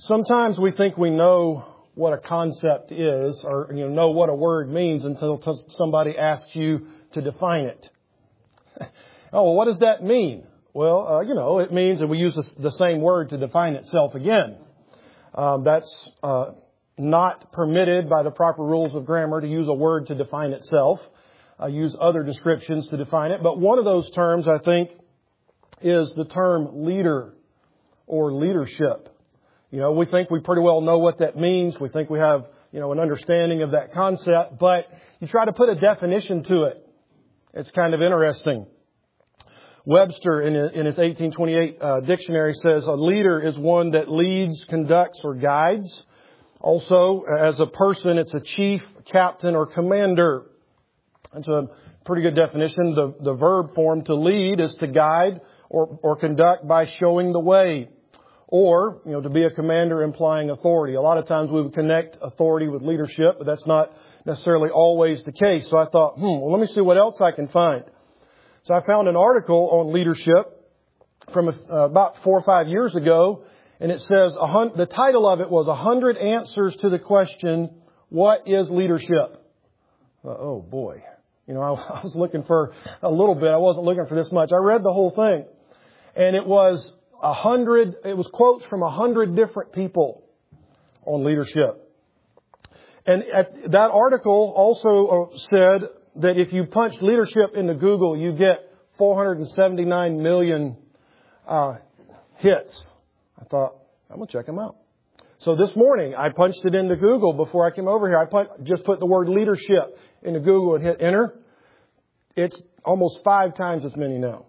Sometimes we think we know what a concept is or know what a word means until somebody asks you to define it. Oh, well, what does that mean? Well, it means, and we use the same word to define itself again. That's not permitted by the proper rules of grammar to use a word to define itself. Use other descriptions to define it. But one of those terms, I think, is the term leader or leadership. We think we pretty well know what that means. We think we have, an understanding of that concept. But you try to put a definition to it. It's kind of interesting. Webster, in his 1828 dictionary, says a leader is one that leads, conducts, or guides. Also, as a person, it's a chief, captain, or commander. That's a pretty good definition. The verb form to lead is to guide or conduct by showing the way. Or, to be a commander implying authority. A lot of times we would connect authority with leadership, but that's not necessarily always the case. So I thought, let me see what else I can find. So I found an article on leadership from about 4 or 5 years ago, and it says, the title of it was 100 Answers to the Question, What is Leadership? Oh boy. I was looking for a little bit. I wasn't looking for this much. I read the whole thing, and it was quotes from 100 different people on leadership. And that article also said that if you punch leadership into Google, you get 479 million hits. I thought, I'm going to check them out. So this morning, I punched it into Google before I came over here. I just put the word leadership into Google and hit enter. It's almost 5 times as many now.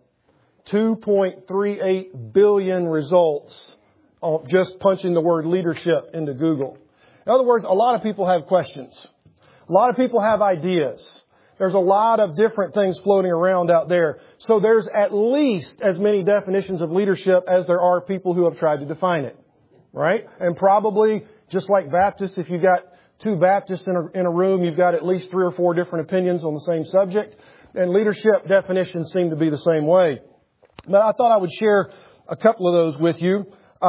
2.38 billion results of just punching the word leadership into Google. In other words, a lot of people have questions. A lot of people have ideas. There's a lot of different things floating around out there. So there's at least as many definitions of leadership as there are people who have tried to define it. Right? And probably, just like Baptists, if you've got 2 Baptists in a room, you've got at least 3 or 4 different opinions on the same subject. And leadership definitions seem to be the same way. But I thought I would share a couple of those with you.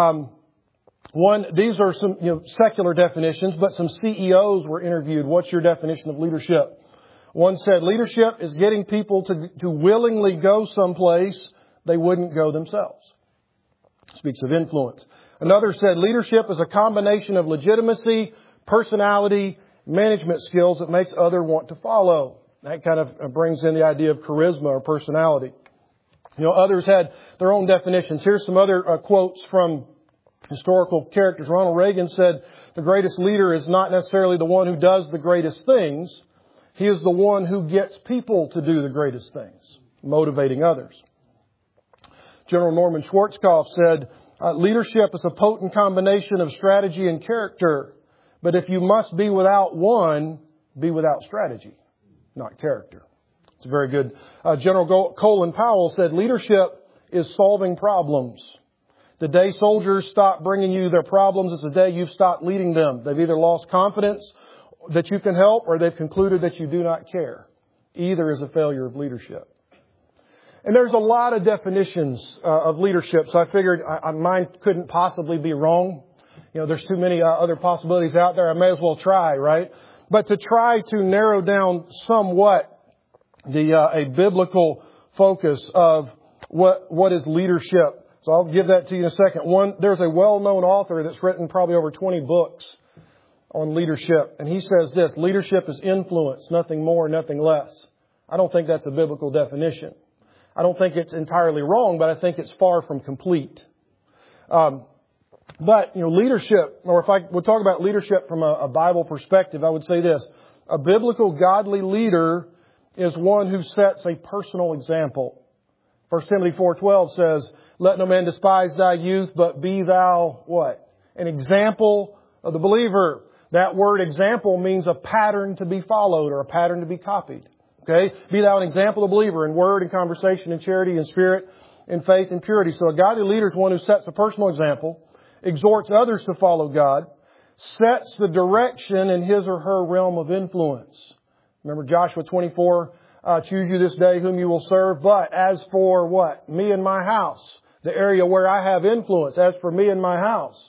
These are some secular definitions, but some CEOs were interviewed. What's your definition of leadership? One said, leadership is getting people to willingly go someplace they wouldn't go themselves. Speaks of influence. Another said, leadership is a combination of legitimacy, personality, management skills that makes others want to follow. That kind of brings in the idea of charisma or personality. Others had their own definitions. Here's some other quotes from historical characters. Ronald Reagan said, the greatest leader is not necessarily the one who does the greatest things. He is the one who gets people to do the greatest things, motivating others. General Norman Schwarzkopf said, leadership is a potent combination of strategy and character. But if you must be without one, be without strategy, not character. It's very good. General Colin Powell said, leadership is solving problems. The day soldiers stop bringing you their problems is the day you've stopped leading them. They've either lost confidence that you can help or they've concluded that you do not care. Either is a failure of leadership. And there's a lot of definitions of leadership, so I figured mine couldn't possibly be wrong. There's too many other possibilities out there. I may as well try, right? But to try to narrow down somewhat a biblical focus of what is leadership. So I'll give that to you in a second. There's a well-known author that's written probably over 20 books on leadership. And he says this, leadership is influence, nothing more, nothing less. I don't think that's a biblical definition. I don't think it's entirely wrong, but I think it's far from complete. But, leadership, or if I would talk about leadership from a Bible perspective, I would say this. A biblical godly leader is one who sets a personal example. 1 Timothy 4:12 says, let no man despise thy youth, but be thou what? An example of the believer. That word example means a pattern to be followed or a pattern to be copied. Okay? Be thou an example of the believer in word and conversation and charity and spirit and faith and purity. So a godly leader is one who sets a personal example, exhorts others to follow God, sets the direction in his or her realm of influence. Remember Joshua 24, choose you this day whom you will serve. But as for what? Me and my house, the area where I have influence. As for me and my house.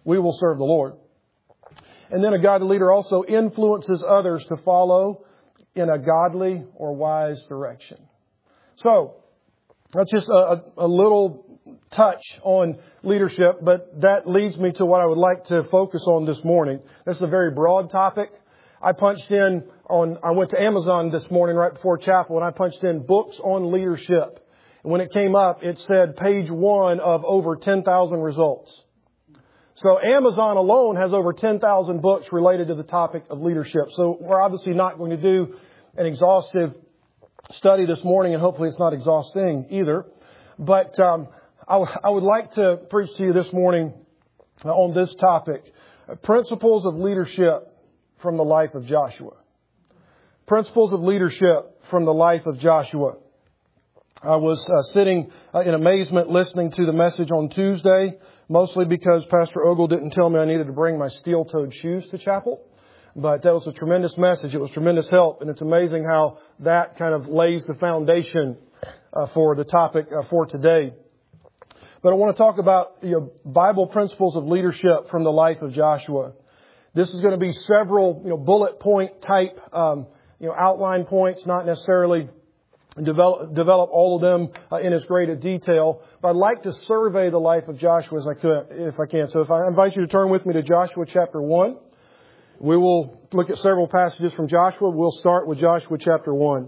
we will serve the Lord. And then a godly leader also influences others to follow in a godly or wise direction. So, that's just a little touch on leadership, but that leads me to what I would like to focus on this morning. This is a very broad topic. I went to Amazon this morning right before chapel, and I punched in books on leadership. And when it came up, it said page 1 of over 10,000 results. So Amazon alone has over 10,000 books related to the topic of leadership. So we're obviously not going to do an exhaustive study this morning, and hopefully it's not exhausting either. But I would like to preach to you this morning on this topic, principles of leadership from the life of Joshua. Principles of leadership from the life of Joshua. I was sitting in amazement listening to the message on Tuesday, mostly because Pastor Ogle didn't tell me I needed to bring my steel-toed shoes to chapel. But that was a tremendous message. It was tremendous help. And it's amazing how that kind of lays the foundation for the topic for today. But I want to talk about Bible principles of leadership from the life of Joshua. This is going to be several bullet point type outline points, not necessarily develop all of them in as great a detail. But I'd like to survey the life of Joshua if I can. So if I invite you to turn with me to Joshua chapter 1. We will look at several passages from Joshua. We'll start with Joshua chapter 1.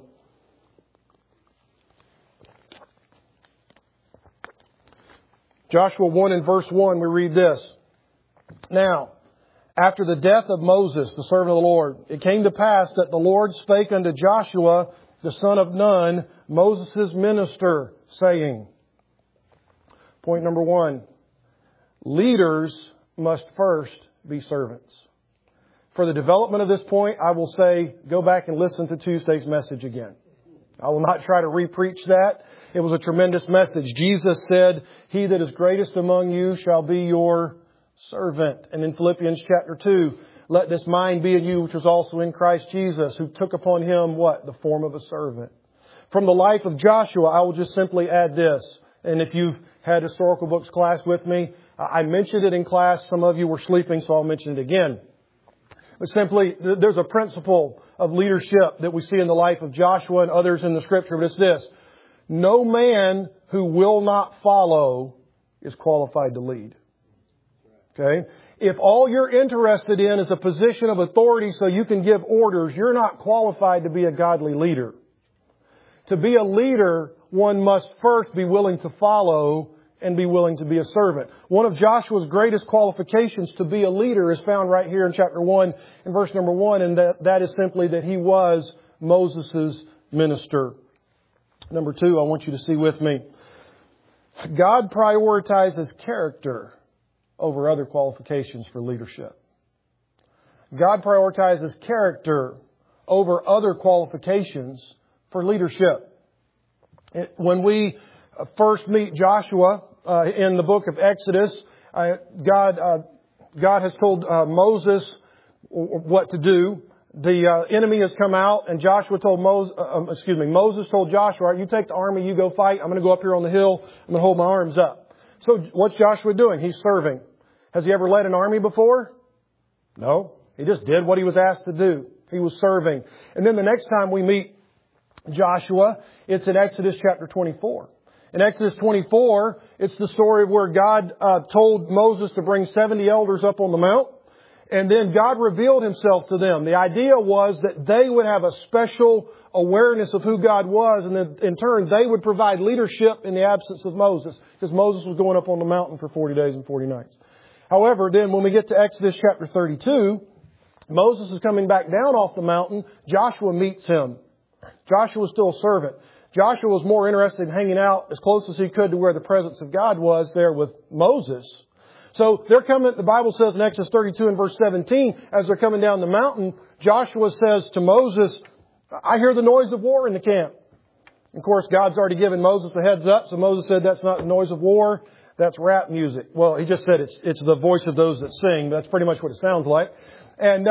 Joshua 1 and verse 1, we read this. Now, after the death of Moses, the servant of the Lord, it came to pass that the Lord spake unto Joshua, the son of Nun, Moses' minister, saying, point number 1, leaders must first be servants. For the development of this point, I will say, go back and listen to Tuesday's message again. I will not try to re-preach that. It was a tremendous message. Jesus said, he that is greatest among you shall be your servant. And in Philippians chapter 2, let this mind be in you, which was also in Christ Jesus, who took upon him what? The form of a servant. From the life of Joshua, I will just simply add this. And if you've had historical books class with me, I mentioned it in class. Some of you were sleeping, so I'll mention it again. But simply, there's a principle of leadership that we see in the life of Joshua and others in the Scripture. But it's this. No man who will not follow is qualified to lead. Okay? If all you're interested in is a position of authority so you can give orders, you're not qualified to be a godly leader. To be a leader, one must first be willing to follow and be willing to be a servant. One of Joshua's greatest qualifications to be a leader is found right here in chapter 1 and verse number 1, and that is simply that he was Moses' minister. Number 2, I want you to see with me. God prioritizes character over other qualifications for leadership. God prioritizes character over other qualifications for leadership. When we first meet Joshua in the book of Exodus, God has told Moses what to do. The enemy has come out, and Moses told Joshua, you take the army, you go fight. I'm going to go up here on the hill. I'm going to hold my arms up. So what's Joshua doing? He's serving. Has he ever led an army before? No. He just did what he was asked to do. He was serving. And then the next time we meet Joshua, it's in Exodus chapter 24. In Exodus 24, it's the story of where God told Moses to bring 70 elders up on the mount. And then God revealed himself to them. The idea was that they would have a special awareness of who God was, and then in turn they would provide leadership in the absence of Moses, because Moses was going up on the mountain for 40 days and 40 nights. However, then when we get to Exodus chapter 32, Moses is coming back down off the mountain. Joshua meets him. Joshua was still a servant. Joshua was more interested in hanging out as close as he could to where the presence of God was there with Moses. So they're coming, the Bible says in Exodus 32 and verse 17, as they're coming down the mountain, Joshua says to Moses, I hear the noise of war in the camp. And of course, God's already given Moses a heads up. So Moses said, that's not the noise of war. That's rap music. Well, he just said it's the voice of those that sing. That's pretty much what it sounds like. And,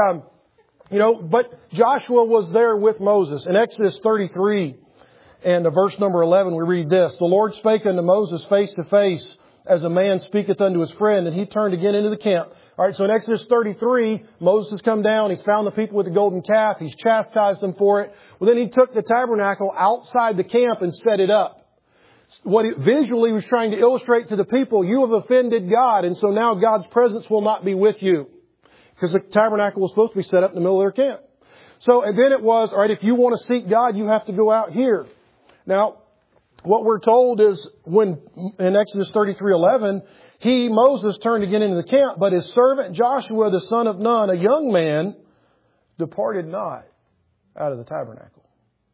but Joshua was there with Moses. In Exodus 33 and verse number 11, we read this. The Lord spake unto Moses face to face as a man speaketh unto his friend, and he turned again into the camp. All right, so in Exodus 33, Moses has come down. He's found the people with the golden calf. He's chastised them for it. Well, then he took the tabernacle outside the camp and set it up. What it visually was trying to illustrate to the people, you have offended God, and so now God's presence will not be with you. Because the tabernacle was supposed to be set up in the middle of their camp. So, and then it was, all right, if you want to seek God, you have to go out here. Now, what we're told is when, in Exodus 33:11, Moses, turned again into the camp, but his servant Joshua, the son of Nun, a young man, departed not out of the tabernacle.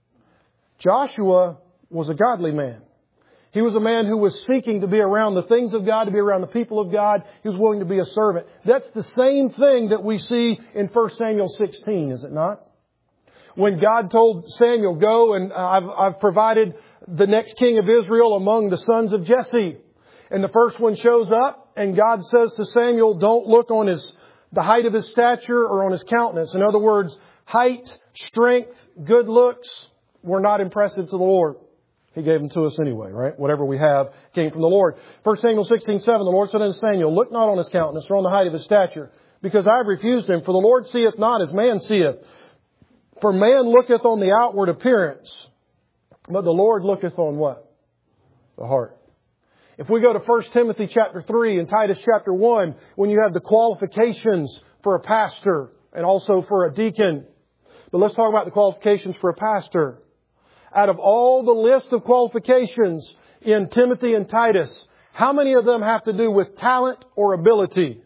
Joshua was a godly man. He was a man who was seeking to be around the things of God, to be around the people of God. He was willing to be a servant. That's the same thing that we see in 1 Samuel 16, is it not? When God told Samuel, go and I've provided the next king of Israel among the sons of Jesse. And the first one shows up and God says to Samuel, don't look on the height of his stature or on his countenance. In other words, height, strength, good looks were not impressive to the Lord. He gave them to us anyway, right? Whatever we have came from the Lord. 1 Samuel 16:7, the Lord said unto Samuel, look not on his countenance or on the height of his stature, because I have refused him. For the Lord seeth not as man seeth. For man looketh on the outward appearance, but the Lord looketh on what? The heart. If we go to 1 Timothy chapter 3 and Titus chapter 1, when you have the qualifications for a pastor and also for a deacon. But let's talk about the qualifications for a pastor. Out of all the list of qualifications in Timothy and Titus, how many of them have to do with talent or ability?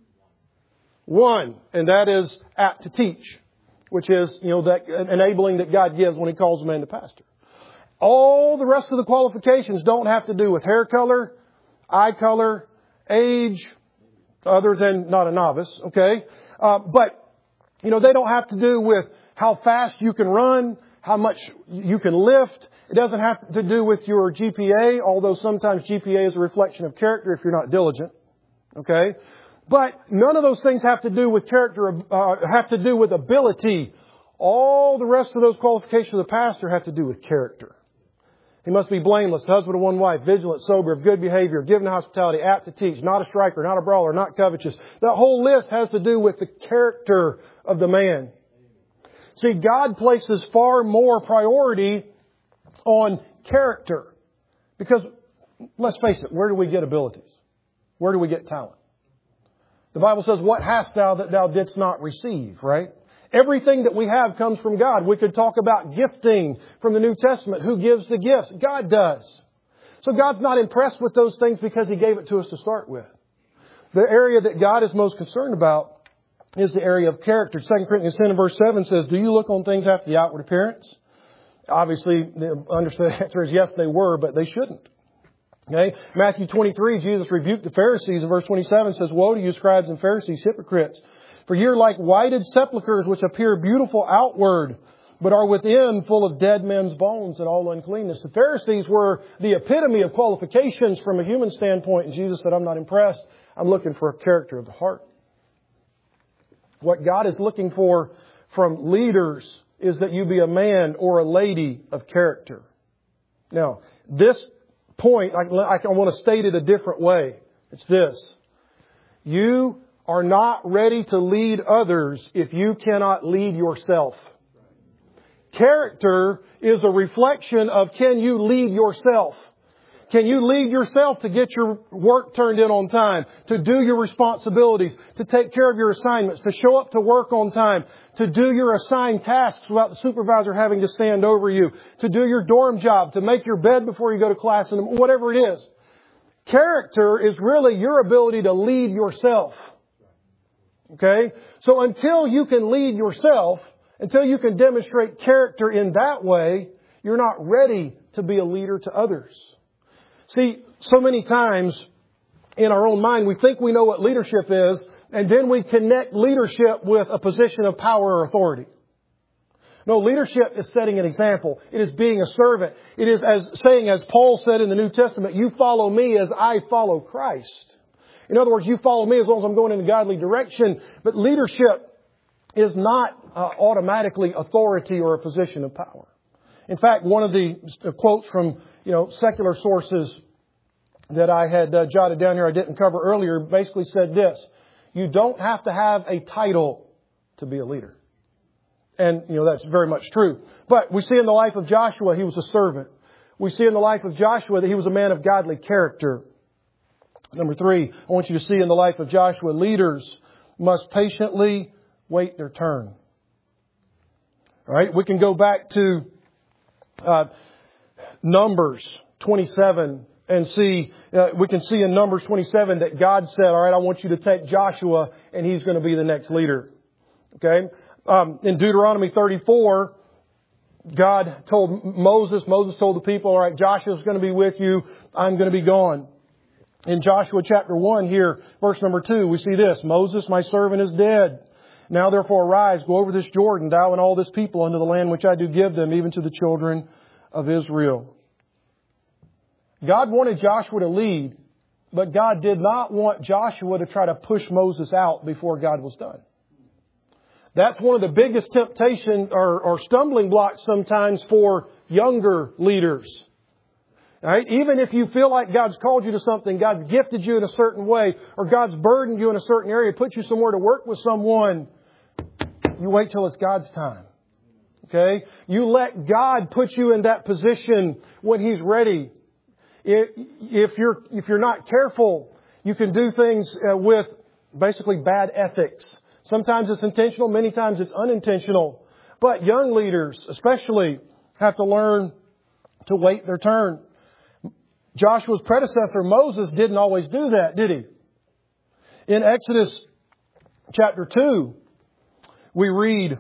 One, and that is apt to teach, which is, that enabling that God gives when He calls a man to pastor. All the rest of the qualifications don't have to do with hair color, eye color, age, other than not a novice, okay? But, they don't have to do with how fast you can run, how much you can lift. It doesn't have to do with your GPA, although sometimes GPA is a reflection of character if you're not diligent. Okay? But none of those things have to do with character, have to do with ability. All the rest of those qualifications of the pastor have to do with character. He must be blameless, husband of one wife, vigilant, sober, of good behavior, given to hospitality, apt to teach, not a striker, not a brawler, not covetous. That whole list has to do with the character of the man. See, God places far more priority on character. Because, let's face it, where do we get abilities? Where do we get talent? The Bible says, what hast thou that thou didst not receive, right? Everything that we have comes from God. We could talk about gifting from the New Testament. Who gives the gifts? God does. So God's not impressed with those things because He gave it to us to start with. The area that God is most concerned about is the area of character. 2 Corinthians 10 and verse 7 says, do you look on things after the outward appearance? Obviously, the answer is yes, they were, but they shouldn't. Okay? Matthew 23, Jesus rebuked the Pharisees. In verse 27 says, woe to you, scribes and Pharisees, hypocrites! For you're like whited sepulchres, which appear beautiful outward, but are within full of dead men's bones and all uncleanness. The Pharisees were the epitome of qualifications from a human standpoint. And Jesus said, I'm not impressed. I'm looking for a character of the heart. What God is looking for from leaders is that you be a man or a lady of character. Now, this point, I want to state it a different way. It's this. You are not ready to lead others if you cannot lead yourself. Character is a reflection of, can you lead yourself? Can you lead yourself to get your work turned in on time, to do your responsibilities, to take care of your assignments, to show up to work on time, to do your assigned tasks without the supervisor having to stand over you, to do your dorm job, to make your bed before you go to class, and whatever it is. Character is really your ability to lead yourself. Okay? So until you can lead yourself, until you can demonstrate character in that way, you're not ready to be a leader to others. See, so many times in our own mind, we think we know what leadership is, and then we connect leadership with a position of power or authority. No, leadership is setting an example. It is being a servant. It is as Paul said in the New Testament, you follow me as I follow Christ. In other words, you follow me as long as I'm going in a godly direction. But leadership is not automatically authority or a position of power. In fact, one of the quotes from, secular sources that I had jotted down here I didn't cover earlier basically said this: you don't have to have a title to be a leader. And, that's very much true. But we see in the life of Joshua, he was a servant. We see in the life of Joshua that he was a man of godly character. Number 3, I want you to see in the life of Joshua, leaders must patiently wait their turn. All right, we can go back to Numbers 27 and see, we can see in Numbers 27 that God said, all right, I want you to take Joshua and he's going to be the next leader. Okay? In Deuteronomy 34, God told Moses told the people, all right, Joshua's going to be with you. I'm going to be gone. In Joshua chapter 1 here, verse number 2, we see this: Moses, my servant, is dead. Now therefore arise, go over this Jordan, thou and all this people, unto the land which I do give them, even to the children of Israel. God wanted Joshua to lead, but God did not want Joshua to try to push Moses out before God was done. That's one of the biggest temptation or stumbling blocks sometimes for younger leaders. All right? Even if you feel like God's called you to something, God's gifted you in a certain way, or God's burdened you in a certain area, put you somewhere to work with someone, you wait till it's God's time. Okay? You let God put you in that position when He's ready. If you're not careful, you can do things with basically bad ethics. Sometimes it's intentional, many times it's unintentional. But young leaders especially have to learn to wait their turn. Joshua's predecessor, Moses, didn't always do that, did he? In Exodus chapter 2, we read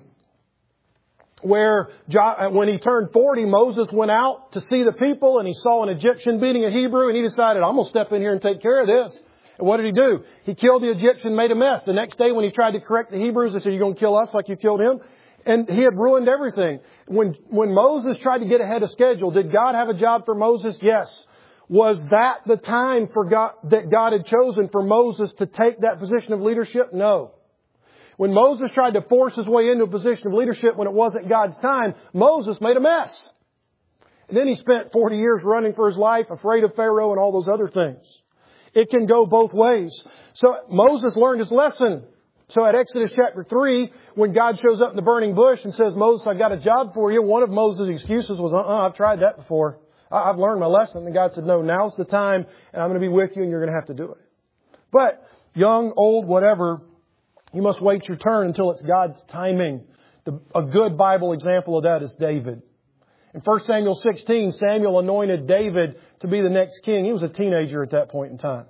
where when he turned 40, Moses went out to see the people and he saw an Egyptian beating a Hebrew and he decided, I'm going to step in here and take care of this. And what did he do? He killed the Egyptian, made a mess. The next day when he tried to correct the Hebrews, they said, you're going to kill us like you killed him? And he had ruined everything. When Moses tried to get ahead of schedule, did God have a job for Moses? Yes. Was that the time that God had chosen for Moses to take that position of leadership? No. When Moses tried to force his way into a position of leadership when it wasn't God's time, Moses made a mess. And then he spent 40 years running for his life, afraid of Pharaoh and all those other things. It can go both ways. So Moses learned his lesson. So at Exodus chapter 3, when God shows up in the burning bush and says, Moses, I've got a job for you, one of Moses' excuses was, I've tried that before. I've learned my lesson. And God said, no, now's the time and I'm going to be with you and you're going to have to do it. But young, old, whatever, you must wait your turn until it's God's timing. A good Bible example of that is David. In 1 Samuel 16, Samuel anointed David to be the next king. He was a teenager at that point in time.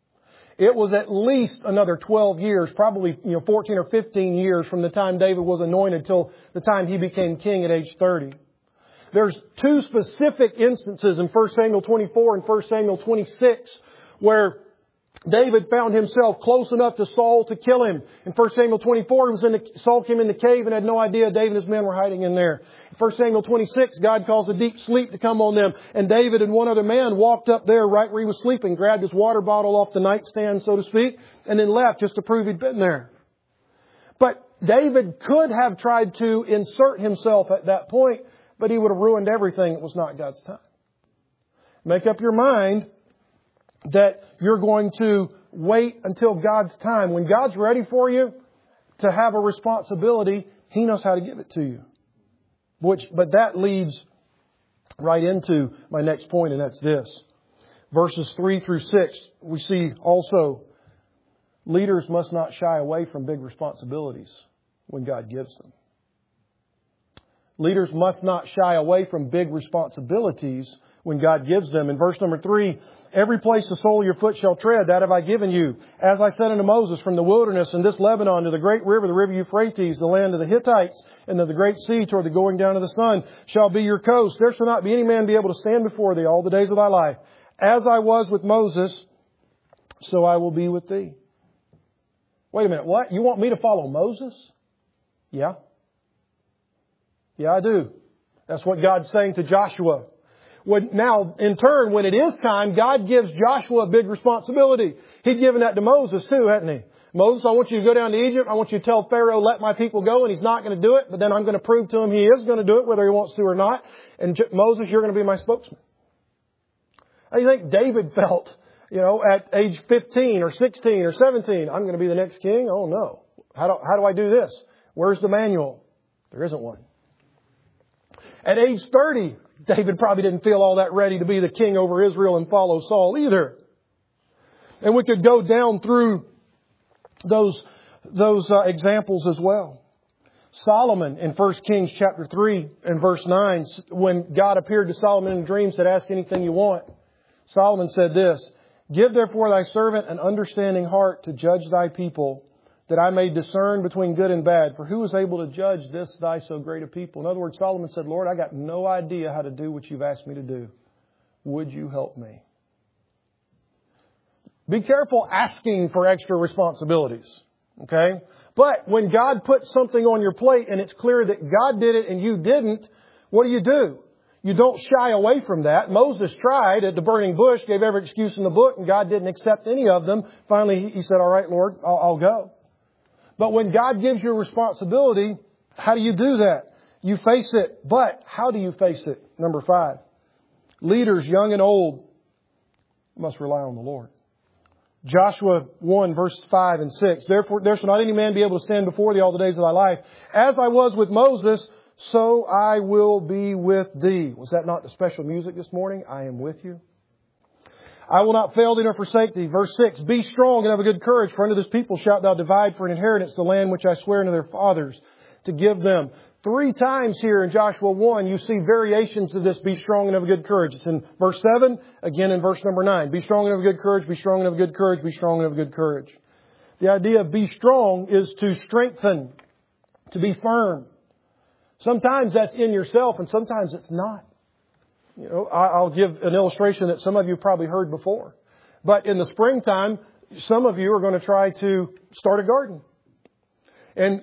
It was at least another 12 years, probably 14 or 15 years from the time David was anointed till the time he became king at age 30. There's two specific instances in 1 Samuel 24 and 1 Samuel 26 where David found himself close enough to Saul to kill him. In 1 Samuel 24, Saul came in the cave and had no idea David and his men were hiding in there. In 1 Samuel 26, God caused a deep sleep to come on them. And David and one other man walked up there right where he was sleeping, grabbed his water bottle off the nightstand, so to speak, and then left just to prove he'd been there. But David could have tried to insert himself at that point, but he would have ruined everything. It was not God's time. Make up your mind that you're going to wait until God's time. When God's ready for you to have a responsibility, He knows how to give it to you. But that leads right into my next point, and that's this. Verses 3 through 6, we see also leaders must not shy away from big responsibilities when God gives them. Leaders must not shy away from big responsibilities when God gives them. In verse number 3, every place the sole of your foot shall tread, that have I given you. As I said unto Moses, from the wilderness and this Lebanon to the great river, the river Euphrates, the land of the Hittites, and to the great sea toward the going down of the sun, shall be your coast. There shall not be any man be able to stand before thee all the days of thy life. As I was with Moses, so I will be with thee. Wait a minute, what? You want me to follow Moses? Yeah. Yeah, I do. That's what God's saying to Joshua. Now, in turn, when it is time, God gives Joshua a big responsibility. He'd given that to Moses too, hadn't He? Moses, I want you to go down to Egypt. I want you to tell Pharaoh, let my people go. And he's not going to do it. But then I'm going to prove to him he is going to do it, whether he wants to or not. And Moses, you're going to be my spokesman. How do you think David felt, at age 15 or 16 or 17? I'm going to be the next king? Oh no. How do I do this? Where's the manual? There isn't one. At age 30, David probably didn't feel all that ready to be the king over Israel and follow Saul either. And we could go down through those examples as well. Solomon in 1 Kings chapter 3 and verse 9, when God appeared to Solomon in a dream, said, ask anything you want. Solomon said this, give therefore thy servant an understanding heart to judge thy people, that I may discern between good and bad. For who is able to judge this thy so great a people? In other words, Solomon said, Lord, I got no idea how to do what you've asked me to do. Would you help me? Be careful asking for extra responsibilities. Okay? But when God puts something on your plate and it's clear that God did it and you didn't, what do? You don't shy away from that. Moses tried at the burning bush, gave every excuse in the book, and God didn't accept any of them. Finally, he said, all right, Lord, I'll go. But when God gives you a responsibility, how do you do that? You face it. But how do you face it? Number 5. Leaders, young and old, must rely on the Lord. Joshua 1 verse 5 and 6. Therefore, there shall not any man be able to stand before thee all the days of thy life. As I was with Moses, so I will be with thee. Was that not the special music this morning? I am with you. I will not fail thee nor forsake thee. Verse 6. Be strong and have a good courage, for unto this people shalt thou divide for an inheritance the land which I swear unto their fathers to give them. 3 times here in Joshua 1, you see variations of this, be strong and have a good courage. It's in verse 7, again in verse number 9. Be strong and have a good courage, be strong and have a good courage, be strong and have a good courage. The idea of be strong is to strengthen, to be firm. Sometimes that's in yourself and sometimes it's not. I'll give an illustration that some of you probably heard before. But in the springtime, some of you are going to try to start a garden. And,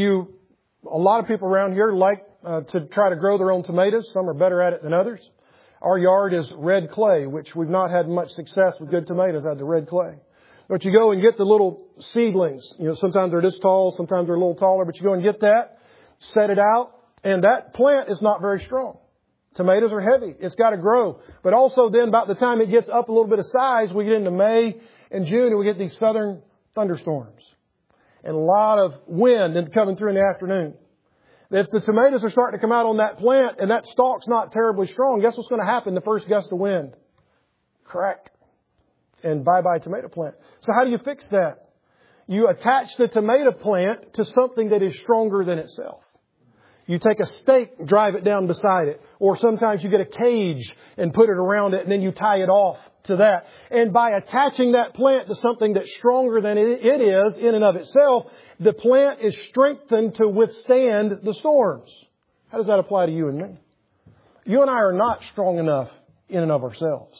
a lot of people around here like to try to grow their own tomatoes. Some are better at it than others. Our yard is red clay, which we've not had much success with good tomatoes out of the red clay. But you go and get the little seedlings. Sometimes they're this tall, sometimes they're a little taller, but you go and get that, set it out, and that plant is not very strong. Tomatoes are heavy. It's got to grow. But also then about the time it gets up a little bit of size, we get into May and June and we get these southern thunderstorms. And a lot of wind coming through in the afternoon. If the tomatoes are starting to come out on that plant and that stalk's not terribly strong, guess what's going to happen the first gust of wind? Crack. And bye-bye tomato plant. So how do you fix that? You attach the tomato plant to something that is stronger than itself. You take a stake, drive it down beside it. Or sometimes you get a cage and put it around it and then you tie it off to that. And by attaching that plant to something that's stronger than it is in and of itself, the plant is strengthened to withstand the storms. How does that apply to you and me? You and I are not strong enough in and of ourselves.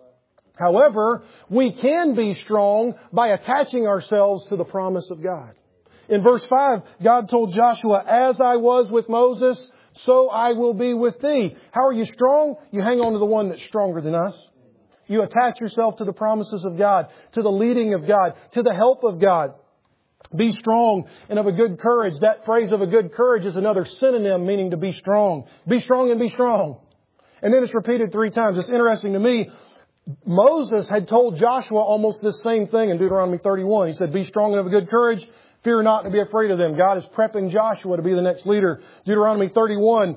However, we can be strong by attaching ourselves to the promise of God. In verse 5, God told Joshua, as I was with Moses, so I will be with thee. How are you strong? You hang on to the one that's stronger than us. You attach yourself to the promises of God, to the leading of God, to the help of God. Be strong and of a good courage. That phrase of a good courage is another synonym meaning to be strong. Be strong and be strong. And then it's repeated 3 times. It's interesting to me. Moses had told Joshua almost this same thing in Deuteronomy 31. He said, be strong and of a good courage. Fear not to be afraid of them. God is prepping Joshua to be the next leader. Deuteronomy 31,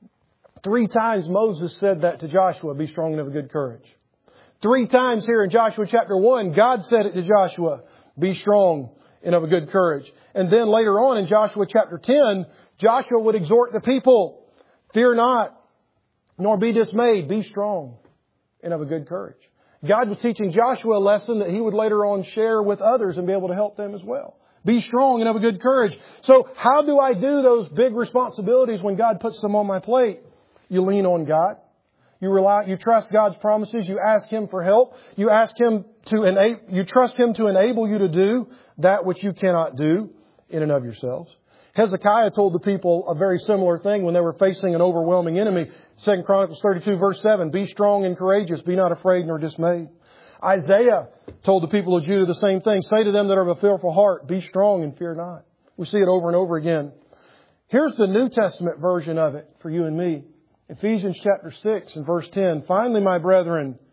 3 times Moses said that to Joshua, be strong and of a good courage. 3 times here in Joshua chapter 1, God said it to Joshua, be strong and of a good courage. And then later on in Joshua chapter 10, Joshua would exhort the people, fear not, nor be dismayed, be strong and of a good courage. God was teaching Joshua a lesson that he would later on share with others and be able to help them as well. Be strong and have a good courage. So how do I do those big responsibilities when God puts them on my plate? You lean on God. You trust God's promises. You ask Him for help. You trust Him to enable you to do that which you cannot do in and of yourselves. Hezekiah told the people a very similar thing when they were facing an overwhelming enemy. 2 Chronicles 32 verse 7, be strong and courageous. Be not afraid nor dismayed. Isaiah told the people of Judah the same thing. Say to them that are of a fearful heart, be strong and fear not. We see it over and over again. Here's the New Testament version of it for you and me. Ephesians chapter 6 and verse 10. Finally, my brethren,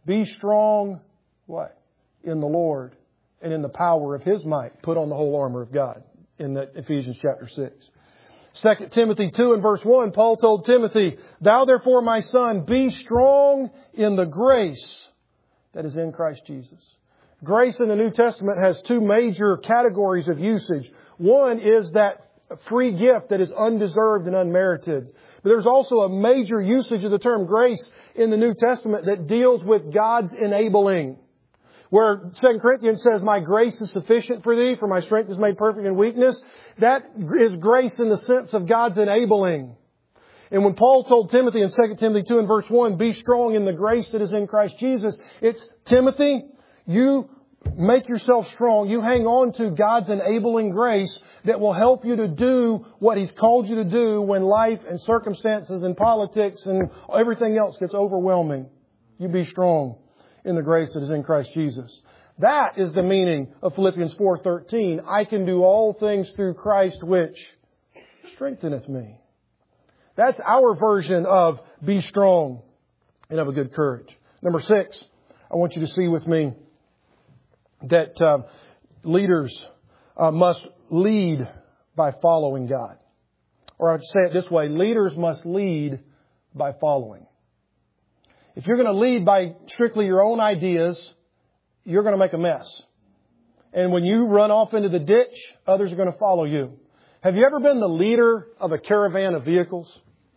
Be strong, what? In the Lord and in the power of His might. Put on the whole armor of God in that Ephesians chapter 6. 2 Timothy 2 and verse 1, Paul told Timothy, Thou therefore, my son, be strong in the grace that is in Christ Jesus. Grace in the New Testament has two major categories of usage. One is that free gift that is undeserved and unmerited. But there's also a major usage of the term grace in the New Testament that deals with God's enabling. Where 2 Corinthians says, My grace is sufficient for thee, for my strength is made perfect in weakness. That is grace in the sense of God's enabling. And when Paul told Timothy in 2 Timothy 2 and verse 1, Be strong in the grace that is in Christ Jesus, it's, Timothy, you make yourself strong. You hang on to God's enabling grace that will help you to do what He's called you to do when life and circumstances and politics and everything else gets overwhelming. You be strong in the grace that is in Christ Jesus. That is the meaning of Philippians 4:13. I can do all things through Christ which strengtheneth me. That's our version of be strong and have a good courage. Number 6, I want you to see with me that leaders must lead by following God. Or I'd say it this way, leaders must lead by following. If you're going to lead by strictly your own ideas, you're going to make a mess. And when you run off into the ditch, others are going to follow you. Have you ever been the leader of a caravan of vehicles?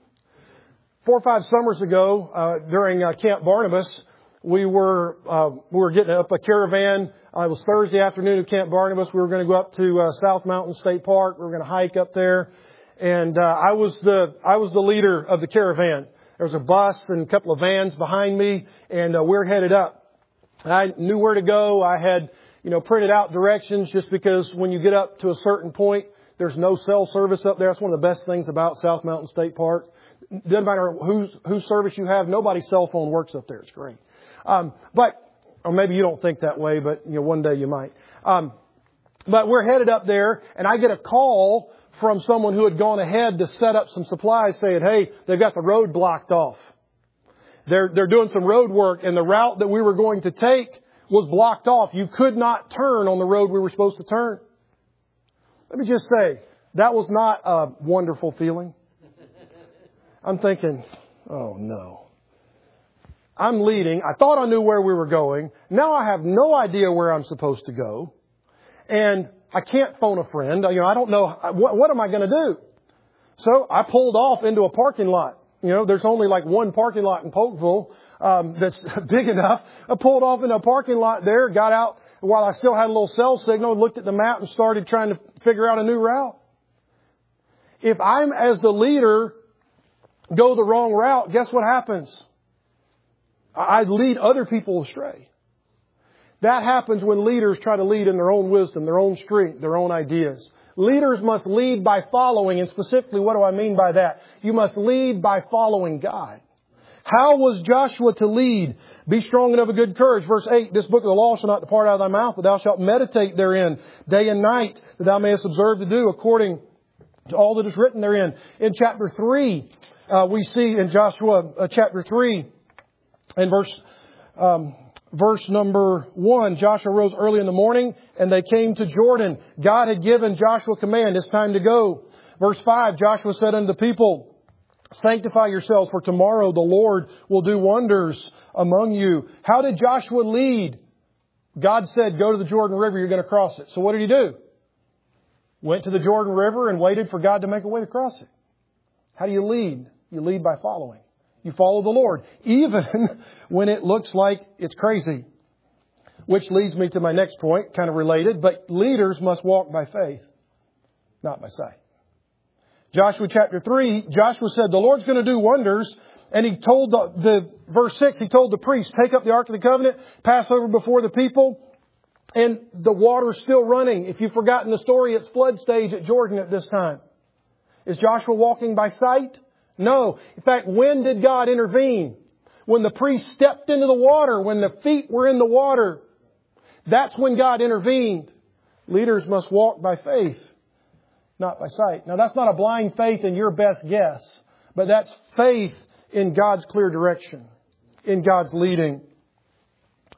4 or 5 summers ago, during Camp Barnabas, we were getting up a caravan. It was Thursday afternoon at Camp Barnabas. We were going to go up to South Mountain State Park. We were going to hike up there, and I was the leader of the caravan. There was a bus and a couple of vans behind me, and we're headed up. I knew where to go. I had printed out directions just because when you get up to a certain point, there's no cell service up there. That's one of the best things about South Mountain State Park. Doesn't matter whose service you have. Nobody's cell phone works up there. It's great. Or maybe you don't think that way, but one day you might. But we're headed up there, and I get a call from someone who had gone ahead to set up some supplies, saying, "Hey, they've got the road blocked off. They're doing some road work, and the route that we were going to take was blocked off. You could not turn on the road we were supposed to turn." Let me just say, that was not a wonderful feeling. I'm thinking, oh no. I'm leading. I thought I knew where we were going. Now I have no idea where I'm supposed to go. And I can't phone a friend. I don't know. What am I going to do? So I pulled off into a parking lot. There's only like one parking lot in Polkville that's big enough. I pulled off into a parking lot there, got out while I still had a little cell signal, looked at the map and started trying to figure out a new route. If I'm, as the leader, go the wrong route, guess what happens? I lead other people astray. That happens when leaders try to lead in their own wisdom, their own strength, their own ideas. Leaders must lead by following, and specifically, what do I mean by that? You must lead by following God. How was Joshua to lead? Be strong and of a good courage. Verse 8, This book of the law shall not depart out of thy mouth, but thou shalt meditate therein day and night, that thou mayest observe to do according to all that is written therein. In chapter 3, we see in Joshua chapter 3, and verse number 1, Joshua rose early in the morning and they came to Jordan. God had given Joshua command, it's time to go. Verse 5, Joshua said unto the people, Sanctify yourselves, for tomorrow the Lord will do wonders among you. How did Joshua lead? God said, go to the Jordan River, you're going to cross it. So what did he do? Went to the Jordan River and waited for God to make a way to cross it. How do you lead? You lead by following. You follow the Lord, even when it looks like it's crazy. Which leads me to my next point, kind of related, but leaders must walk by faith, not by sight. Joshua chapter 3, Joshua said, the Lord's going to do wonders. And he told verse 6, he told the priest, take up the Ark of the Covenant, pass over before the people. And the water's still running. If you've forgotten the story, it's flood stage at Jordan at this time. Is Joshua walking by sight? No. In fact, when did God intervene? When the priest stepped into the water, when the feet were in the water. That's when God intervened. Leaders must walk by faith, not by sight. Now, that's not a blind faith in your best guess, but that's faith in God's clear direction, in God's leading.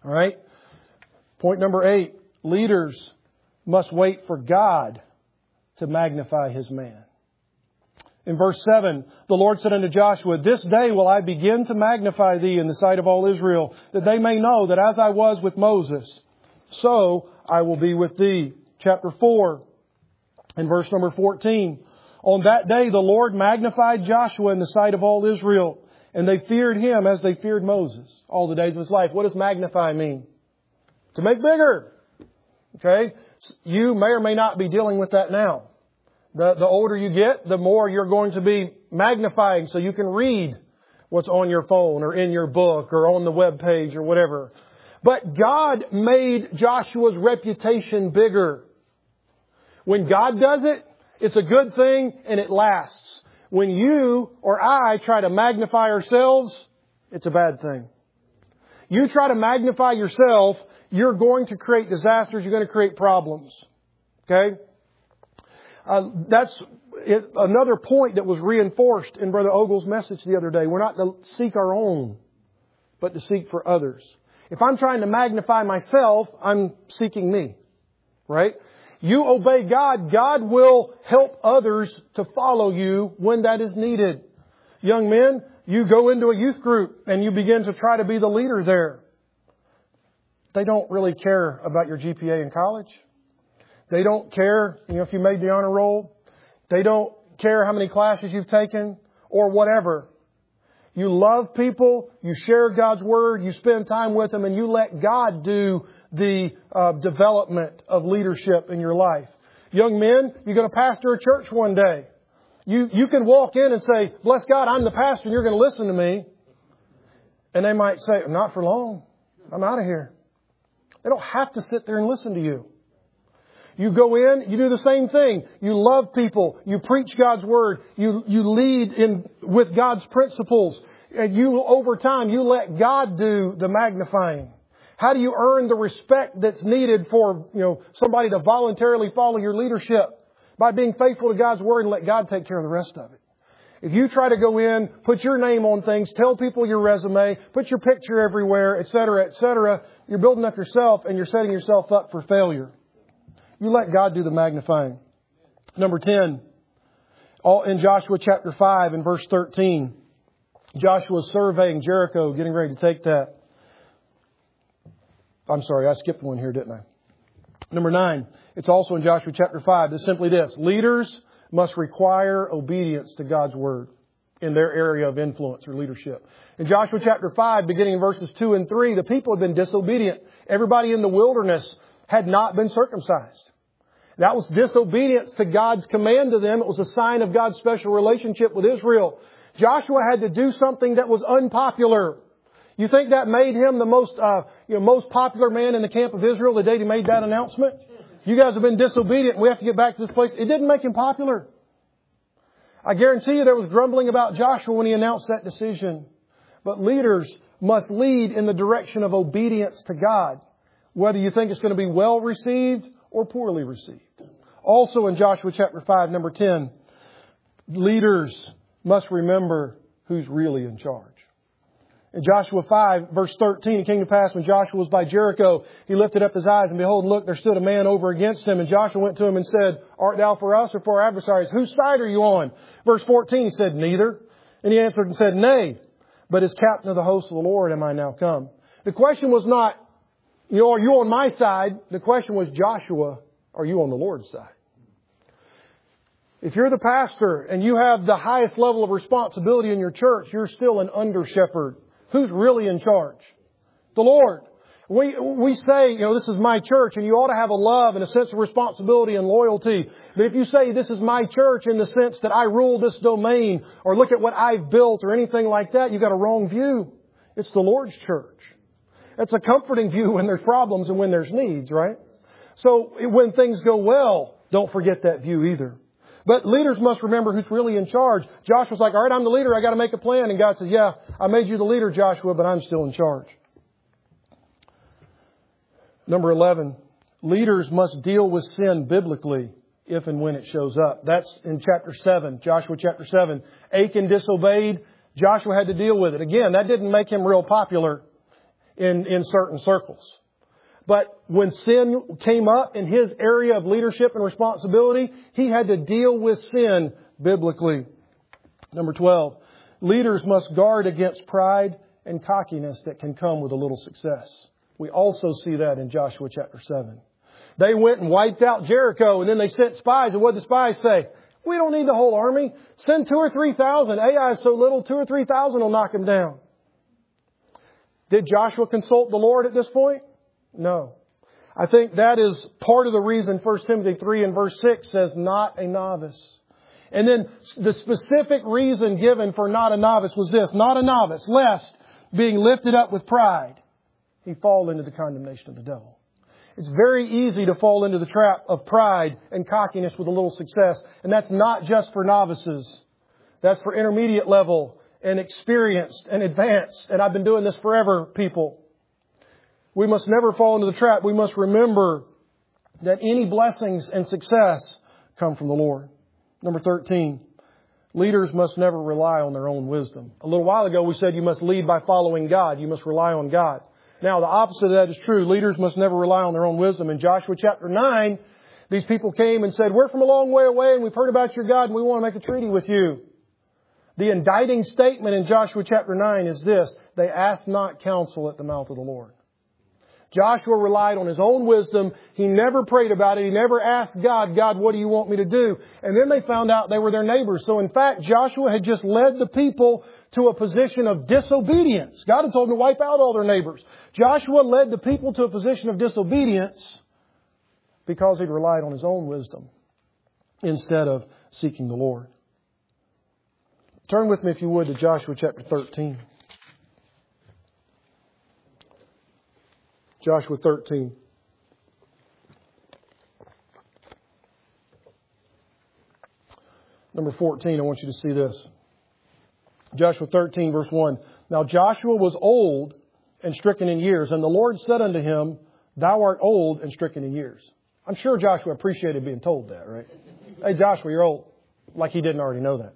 All right. Point number 8. Leaders must wait for God to magnify His man. In verse 7, the Lord said unto Joshua, This day will I begin to magnify thee in the sight of all Israel, that they may know that as I was with Moses, so I will be with thee. Chapter 4, in verse number 14. On that day the Lord magnified Joshua in the sight of all Israel, and they feared him as they feared Moses all the days of his life. What does magnify mean? To make bigger. Okay? You may or may not be dealing with that now. The older you get, the more you're going to be magnifying so you can read what's on your phone or in your book or on the web page or whatever. But God made Joshua's reputation bigger. When God does it, it's a good thing and it lasts. When you or I try to magnify ourselves, it's a bad thing. You try to magnify yourself, you're going to create disasters, you're going to create problems. Okay? That's another point that was reinforced in Brother Ogle's message the other day. We're not to seek our own, but to seek for others. If I'm trying to magnify myself, I'm seeking me. Right? You obey God, God will help others to follow you when that is needed. Young men, you go into a youth group and you begin to try to be the leader there. They don't really care about your GPA in college. They don't care, if you made the honor roll. They don't care how many classes you've taken or whatever. You love people, you share God's Word, you spend time with them, and you let God do the development of leadership in your life. Young men, you're going to pastor a church one day. You can walk in and say, bless God, I'm the pastor and you're going to listen to me. And they might say, not for long. I'm out of here. They don't have to sit there and listen to you. You go in, you do the same thing. You love people. You preach God's Word. You lead with God's principles. And over time, you let God do the magnifying. How do you earn the respect that's needed for, somebody to voluntarily follow your leadership? By being faithful to God's Word and let God take care of the rest of it. If you try to go in, put your name on things, tell people your resume, put your picture everywhere, etc., you're building up yourself and you're setting yourself up for failure. You let God do the magnifying. Number 10, in Joshua chapter 5 and verse 13, Joshua's surveying Jericho, getting ready to take that. I'm sorry, I skipped one here, didn't I? Number 9, it's also in Joshua chapter 5. It's simply this. Leaders must require obedience to God's Word in their area of influence or leadership. In Joshua chapter 5, beginning in verses 2 and 3, the people had been disobedient. Everybody in the wilderness had not been circumcised. That was disobedience to God's command to them. It was a sign of God's special relationship with Israel. Joshua had to do something that was unpopular. You think that made him the most popular man in the camp of Israel the day he made that announcement? You guys have been disobedient. We have to get back to this place. It didn't make him popular. I guarantee you there was grumbling about Joshua when he announced that decision. But leaders must lead in the direction of obedience to God, whether you think it's going to be well received or poorly received. Also in Joshua chapter 5, number 10, leaders must remember who's really in charge. In Joshua 5, verse 13, it came to pass when Joshua was by Jericho, he lifted up his eyes, and behold, look, there stood a man over against him. And Joshua went to him and said, Art thou for us or for our adversaries? Whose side are you on? Verse 14, he said, Neither. And he answered and said, Nay, but as captain of the host of the Lord am I now come. The question was not, are you on my side? The question was, Joshua, are you on the Lord's side? If you're the pastor and you have the highest level of responsibility in your church, you're still an under-shepherd. Who's really in charge? The Lord. We say, this is my church, and you ought to have a love and a sense of responsibility and loyalty. But if you say this is my church in the sense that I rule this domain, or look at what I've built or anything like that, you've got a wrong view. It's the Lord's church. It's a comforting view when there's problems and when there's needs, right? So when things go well, don't forget that view either. But leaders must remember who's really in charge. Joshua's like, all right, I'm the leader. I got to make a plan. And God says, yeah, I made you the leader, Joshua, but I'm still in charge. Number 11, leaders must deal with sin biblically if and when it shows up. That's in chapter 7, Joshua chapter 7. Achan disobeyed. Joshua had to deal with it. Again, that didn't make him real popular in certain circles. But when sin came up in his area of leadership and responsibility, he had to deal with sin biblically. Number 12, leaders must guard against pride and cockiness that can come with a little success. We also see that in Joshua chapter 7. They went and wiped out Jericho, and then they sent spies. And what did the spies say? We don't need the whole army. Send 2,000 or 3,000. Ai is so little, 2,000 or 3,000 will knock him down. Did Joshua consult the Lord at this point? No. I think that is part of the reason 1 Timothy 3 and verse 6 says, not a novice. And then the specific reason given for not a novice was this, not a novice, lest being lifted up with pride, he fall into the condemnation of the devil. It's very easy to fall into the trap of pride and cockiness with a little success. And that's not just for novices. That's for intermediate level and experienced and advanced. And I've been doing this forever, people. We must never fall into the trap. We must remember that any blessings and success come from the Lord. Number 13, leaders must never rely on their own wisdom. A little while ago we said you must lead by following God. You must rely on God. Now the opposite of that is true. Leaders must never rely on their own wisdom. In Joshua chapter 9, these people came and said, we're from a long way away and we've heard about your God and we want to make a treaty with you. The indicting statement in Joshua chapter 9 is this, they asked not counsel at the mouth of the Lord. Joshua relied on his own wisdom. He never prayed about it. He never asked God, God, what do you want me to do? And then they found out they were their neighbors. So in fact, Joshua had just led the people to a position of disobedience. God had told them to wipe out all their neighbors. Joshua led the people to a position of disobedience because he'd relied on his own wisdom instead of seeking the Lord. Turn with me, if you would, to Joshua chapter 13. Joshua 13. Number 14, I want you to see this. Joshua 13, verse 1. Now Joshua was old and stricken in years, and the Lord said unto him, Thou art old and stricken in years. I'm sure Joshua appreciated being told that, right? Hey, Joshua, you're old. Like he didn't already know that.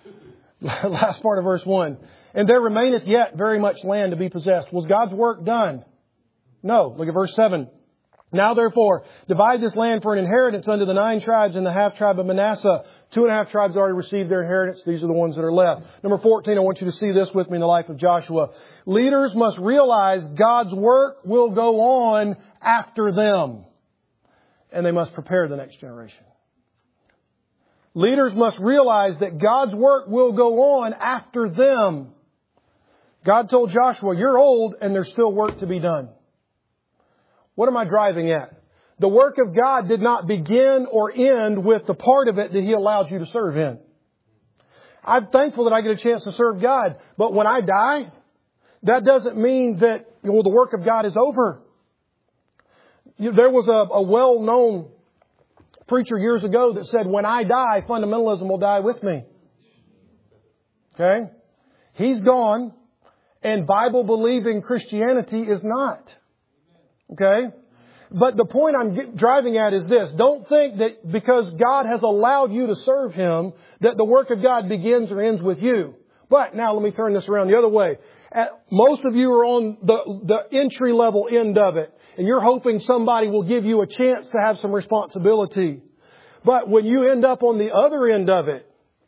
Last part of verse 1. And there remaineth yet very much land to be possessed. Was God's work done? No. Look at verse 7. Now therefore, divide this land for an inheritance unto the 9 tribes and the half tribe of Manasseh. 2.5 tribes already received their inheritance. These are the ones that are left. Number 14, I want you to see this with me in the life of Joshua. Leaders must realize God's work will go on after them. And they must prepare the next generation. Leaders must realize that God's work will go on after them. God told Joshua, you're old and there's still work to be done. What am I driving at? The work of God did not begin or end with the part of it that He allowed you to serve in. I'm thankful that I get a chance to serve God. But when I die, that doesn't mean that the work of God is over. There was a well-known preacher years ago that said, when I die, fundamentalism will die with me. Okay? He's gone, and Bible-believing Christianity is not. Okay? But the point I'm driving at is this. Don't think that because God has allowed you to serve Him, that the work of God begins or ends with you. But now let me turn this around the other way. Most of you are on the entry-level end of it. And you're hoping somebody will give you a chance to have some responsibility. But when you end up on the other end of it,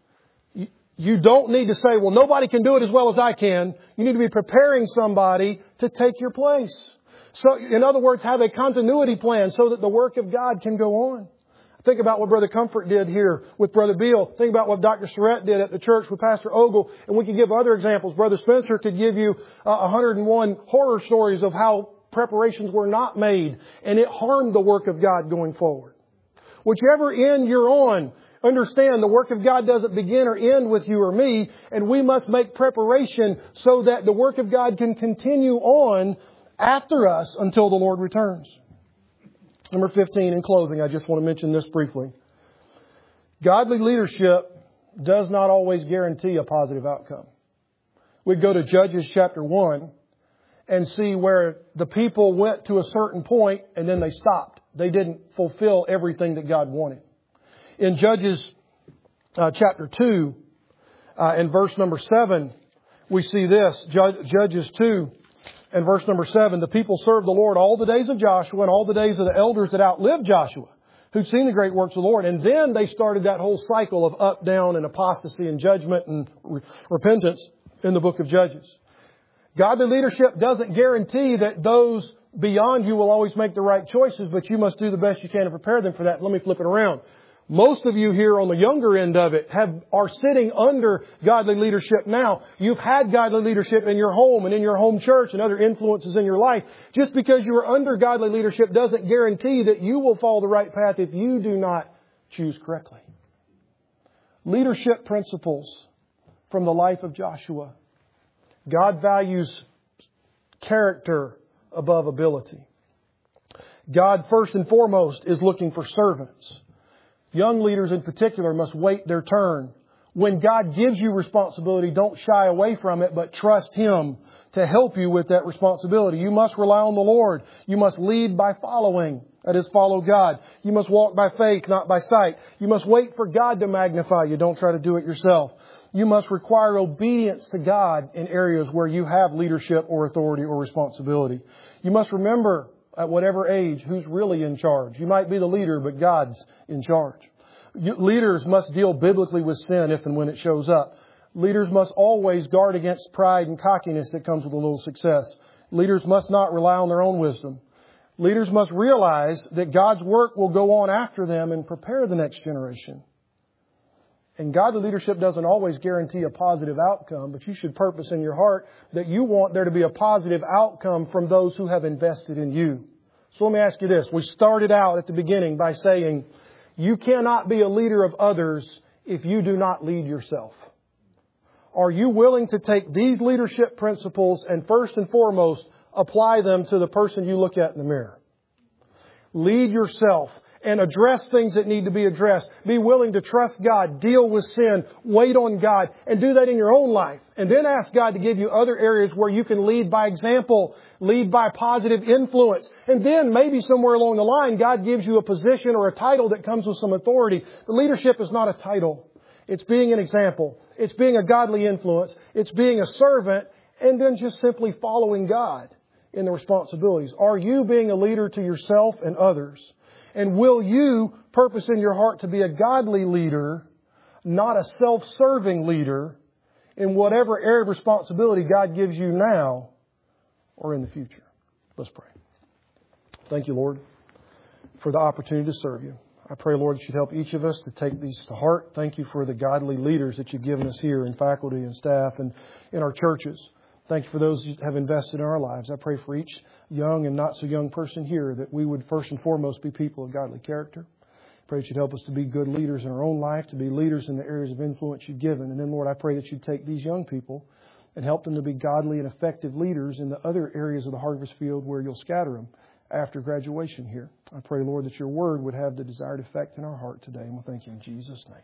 you don't need to say, well, nobody can do it as well as I can. You need to be preparing somebody to take your place. So, in other words, have a continuity plan so that the work of God can go on. Think about what Brother Comfort did here with Brother Beal. Think about what Dr. Surratt did at the church with Pastor Ogle. And we could give other examples. Brother Spencer could give you 101 horror stories of how preparations were not made. And it harmed the work of God going forward. Whichever end you're on, understand the work of God doesn't begin or end with you or me. And we must make preparation so that the work of God can continue on after us until the Lord returns. Number 15, in closing, I just want to mention this briefly. Godly leadership does not always guarantee a positive outcome. We go to Judges chapter 1 and see where the people went to a certain point and then they stopped. They didn't fulfill everything that God wanted. In Judges chapter 2 and verse number 7, we see this. Judges 2 And verse number 7, the people served the Lord all the days of Joshua and all the days of the elders that outlived Joshua, who'd seen the great works of the Lord. And then they started that whole cycle of up, down, and apostasy and judgment and repentance in the book of Judges. Godly leadership doesn't guarantee that those beyond you will always make the right choices, but you must do the best you can to prepare them for that. Let me flip it around. Most of you here on the younger end of it are sitting under godly leadership now. You've had godly leadership in your home and in your home church and other influences in your life. Just because you are under godly leadership doesn't guarantee that you will follow the right path if you do not choose correctly. Leadership principles from the life of Joshua. God values character above ability. God, first and foremost, is looking for servants. Young leaders in particular must wait their turn. When God gives you responsibility, don't shy away from it, but trust Him to help you with that responsibility. You must rely on the Lord. You must lead by following. That is, follow God. You must walk by faith, not by sight. You must wait for God to magnify you. Don't try to do it yourself. You must require obedience to God in areas where you have leadership or authority or responsibility. You must remember at whatever age who's really in charge. You might be the leader, but God's in charge. Leaders must deal biblically with sin if and when it shows up. Leaders must always guard against pride and cockiness that comes with a little success. Leaders must not rely on their own wisdom. Leaders must realize that God's work will go on after them and prepare the next generation. And godly leadership doesn't always guarantee a positive outcome, but you should purpose in your heart that you want there to be a positive outcome from those who have invested in you. So let me ask you this. We started out at the beginning by saying, you cannot be a leader of others if you do not lead yourself. Are you willing to take these leadership principles and first and foremost apply them to the person you look at in the mirror? Lead yourself and address things that need to be addressed. Be willing to trust God, deal with sin, wait on God, and do that in your own life. And then ask God to give you other areas where you can lead by example, lead by positive influence. And then maybe somewhere along the line, God gives you a position or a title that comes with some authority. The leadership is not a title. It's being an example. It's being a godly influence. It's being a servant, and then just simply following God in the responsibilities. Are you being a leader to yourself and others? And will you purpose in your heart to be a godly leader, not a self-serving leader, in whatever area of responsibility God gives you now or in the future? Let's pray. Thank you, Lord, for the opportunity to serve you. I pray, Lord, that you'd help each of us to take these to heart. Thank you for the godly leaders that you've given us here in faculty and staff and in our churches. Thank you for those who have invested in our lives. I pray for each young and not so young person here that we would first and foremost be people of godly character. I pray that you'd help us to be good leaders in our own life, to be leaders in the areas of influence you've given. And then, Lord, I pray that you'd take these young people and help them to be godly and effective leaders in the other areas of the harvest field where you'll scatter them after graduation here. I pray, Lord, that your word would have the desired effect in our heart today. And we'll thank you in Jesus' name.